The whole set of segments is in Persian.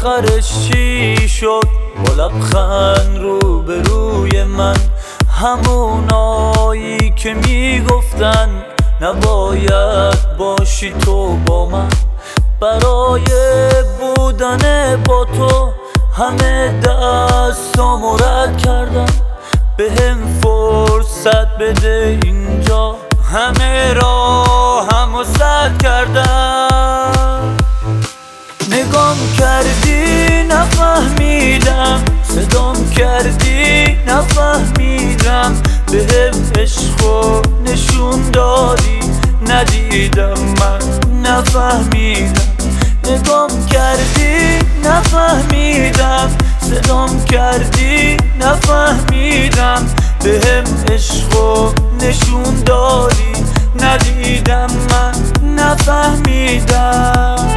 آخرش چی شد؟ با لبخند رو به روی من، همونایی که میگفتن نباید باشی تو با من. برای بودن با تو همه دستامو رد کردم، بهم فرصت بده اینجا همه راهمو سد کردم. نگام کردی نفهمیدم، صدام کردی نفهمیدم، بهم عشقو نشون دادی ندیدم من نفهمیدم. نگام کردی نفهمیدم، صدام کردی نفهمیدم، بهم عشقو نشون دادی ندیدم من نفهمیدم.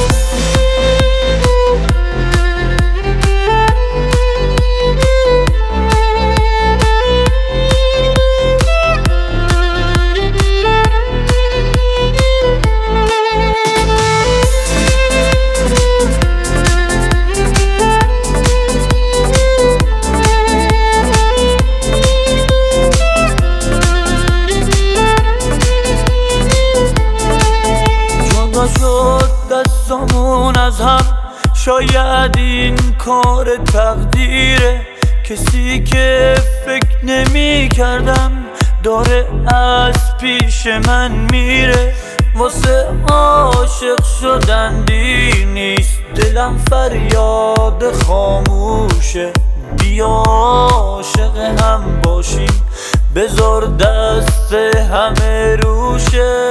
شد دستامون از هم، شاید این کار تقدیره. کسی که فکر نمی کردم داره از پیش من میره. واسه عاشق شدن دیر نیست، دلم فریاد خاموشه. بیا عاشق هم باشیم، بذار دست همه روشه.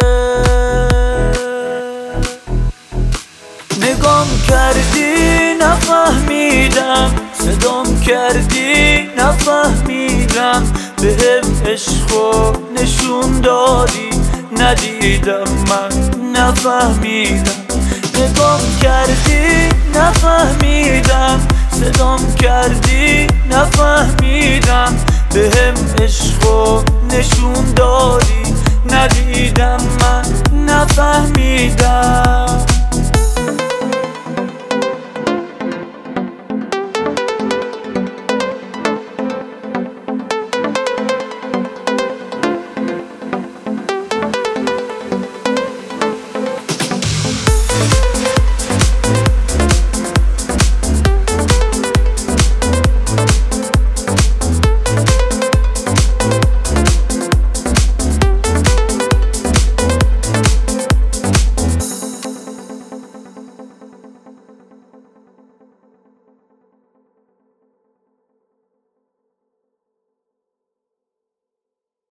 نگام کردی نفهمیدم، صدام کردی نفهمیدم، بهم عشقو نشون دادی ندیدم من نفهمیدم. نگام کردی نفهمیدم، صدام کردی نفهمیدم، بهم عشقو نشون دادی ندیدم من نفهمیدم.